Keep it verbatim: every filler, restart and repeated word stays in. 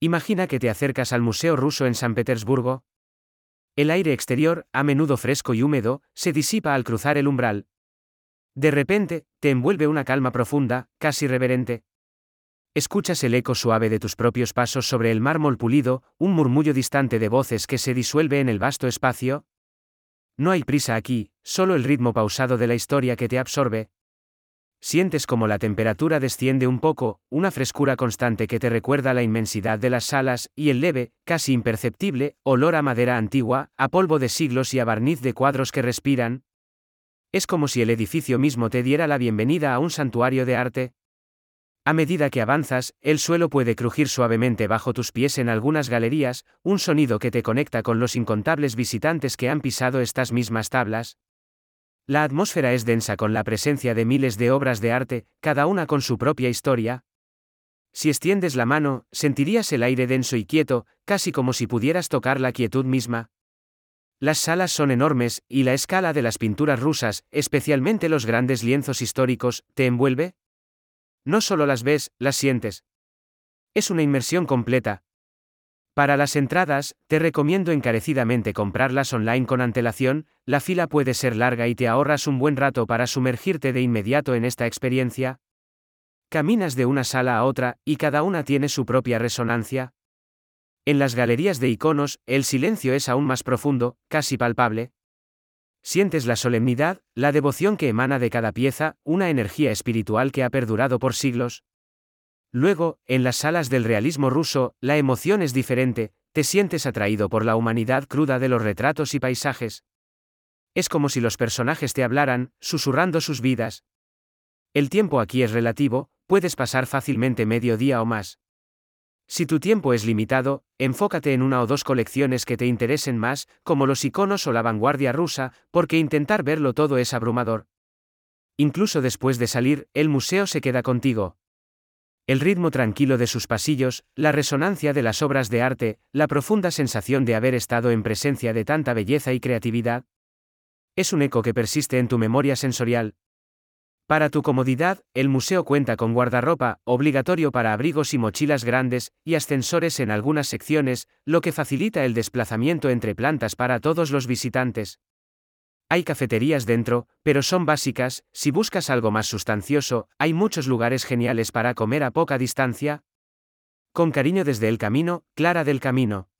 Imagina que te acercas al Museo Ruso en San Petersburgo. El aire exterior, a menudo fresco y húmedo, se disipa al cruzar el umbral. De repente, te envuelve una calma profunda, casi reverente. Escuchas el eco suave de tus propios pasos sobre el mármol pulido, un murmullo distante de voces que se disuelve en el vasto espacio. No hay prisa aquí, solo el ritmo pausado de la historia que te absorbe. Sientes como la temperatura desciende un poco, una frescura constante que te recuerda la inmensidad de las salas, y el leve, casi imperceptible, olor a madera antigua, a polvo de siglos y a barniz de cuadros que respiran. Es como si el edificio mismo te diera la bienvenida a un santuario de arte. A medida que avanzas, el suelo puede crujir suavemente bajo tus pies en algunas galerías, un sonido que te conecta con los incontables visitantes que han pisado estas mismas tablas. La atmósfera es densa con la presencia de miles de obras de arte, cada una con su propia historia. Si extiendes la mano, sentirías el aire denso y quieto, casi como si pudieras tocar la quietud misma. Las salas son enormes, y la escala de las pinturas rusas, especialmente los grandes lienzos históricos, ¿te envuelve? No solo las ves, las sientes. Es una inmersión completa. Para las entradas, te recomiendo encarecidamente comprarlas online con antelación, la fila puede ser larga y te ahorras un buen rato para sumergirte de inmediato en esta experiencia. Caminas de una sala a otra, y cada una tiene su propia resonancia. En las galerías de iconos, el silencio es aún más profundo, casi palpable. Sientes la solemnidad, la devoción que emana de cada pieza, una energía espiritual que ha perdurado por siglos. Luego, en las salas del realismo ruso, la emoción es diferente, te sientes atraído por la humanidad cruda de los retratos y paisajes. Es como si los personajes te hablaran, susurrando sus vidas. El tiempo aquí es relativo, puedes pasar fácilmente medio día o más. Si tu tiempo es limitado, enfócate en una o dos colecciones que te interesen más, como los iconos o la vanguardia rusa, porque intentar verlo todo es abrumador. Incluso después de salir, el museo se queda contigo. El ritmo tranquilo de sus pasillos, la resonancia de las obras de arte, la profunda sensación de haber estado en presencia de tanta belleza y creatividad. Es un eco que persiste en tu memoria sensorial. Para tu comodidad, el museo cuenta con guardarropa, obligatorio para abrigos y mochilas grandes, y ascensores en algunas secciones, lo que facilita el desplazamiento entre plantas para todos los visitantes. Hay cafeterías dentro, pero son básicas. Si buscas algo más sustancioso, hay muchos lugares geniales para comer a poca distancia. Con cariño desde el camino, Clara del Camino.